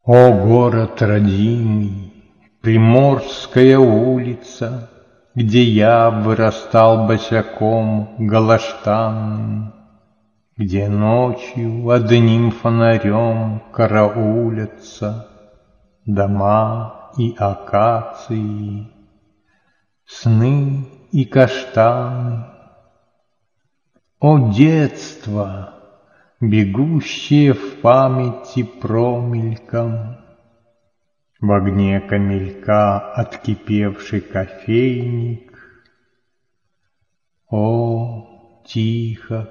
О, город родимый, Приморская улица, Где я вырастал босяком галаштанным, Где ночью одним фонарем караулятся дома и акации, сны и каштаны. О, детство, бегущее в памяти промельком, в огне камелька откипевший кофейник. О, тихо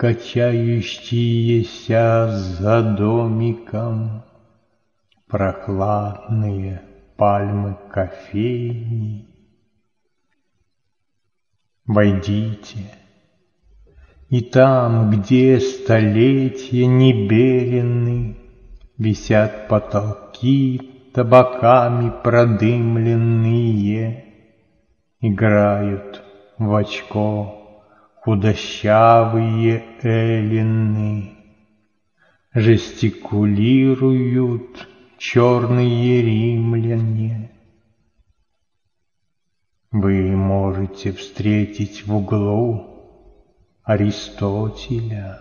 качающиеся за домиком прохладные пальмы кофейни. Войдите, и там, где столетия небеленны, висят потолки табаками продымленные, играют в очко худощавые эллины, жестикулируют черные римляне. Вы можете встретить в углу Аристотеля,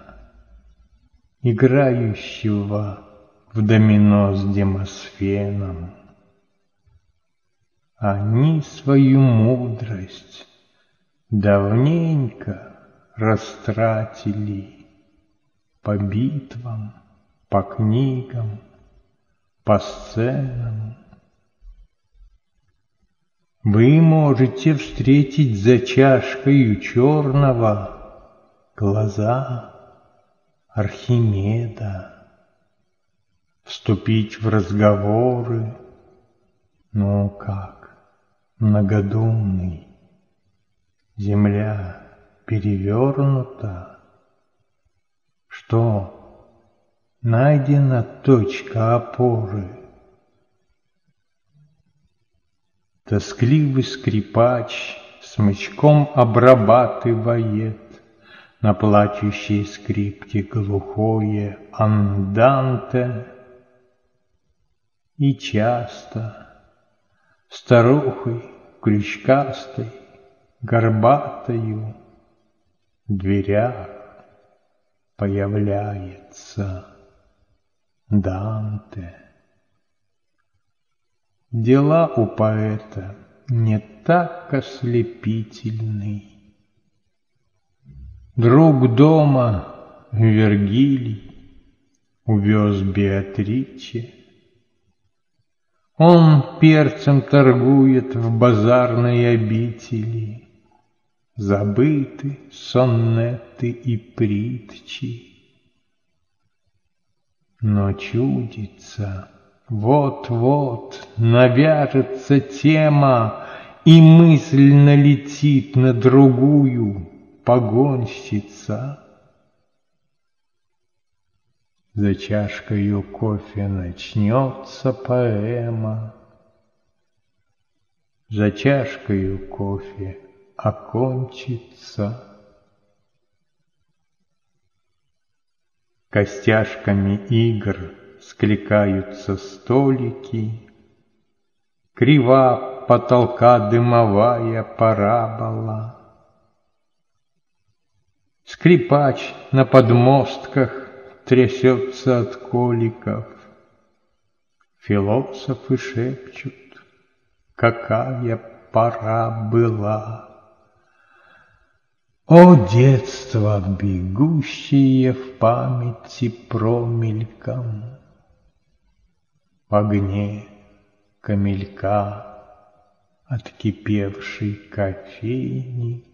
играющего в домино с Демосфеном. Они свою мудрость давненько растратили по битвам, по книгам, по сценам. Вы можете встретить за чашкою черного глаза Архимеда, вступить в разговоры, ну как, многодумный, земля перевернута. Что, найдена точка опоры? Тоскливый скрипач смычком обрабатывает на плачущей скрипке глухое анданте. И часто старухой крючкастой, горбатою в дверях появляется Данте. Дела у поэта не так ослепительны. Друг дома Вергилий увез Беатриче. Он перцем торгует в базарной обители. Забыты сонеты и притчи. Но чудится, вот-вот навяжется тема, и мысль налетит на другую, погонщица. За чашкою кофе начнется поэма, за чашкою кофе окончится. Костяшками игр скликаются столики, крива потолка дымовая парабола. Скрипач на подмостках трясется от коликов. Философы шепчут, какая пора была. О, детство, бегущее в памяти промельком, в огне камелька откипевший кофейник.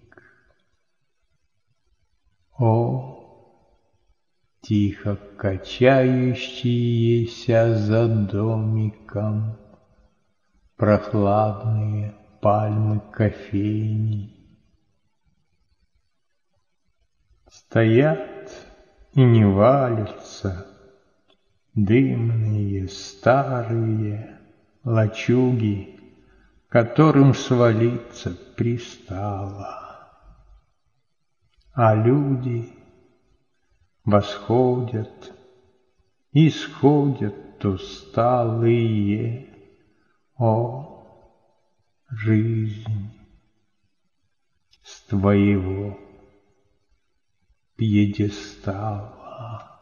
О, тихо качающиеся за домиком прохладные пальмы кофейни. Стоят и не валятся дымные старые лачуги, которым свалиться пристало. А люди восходят и сходят усталые, о, жизнь, с твоего пьедестала.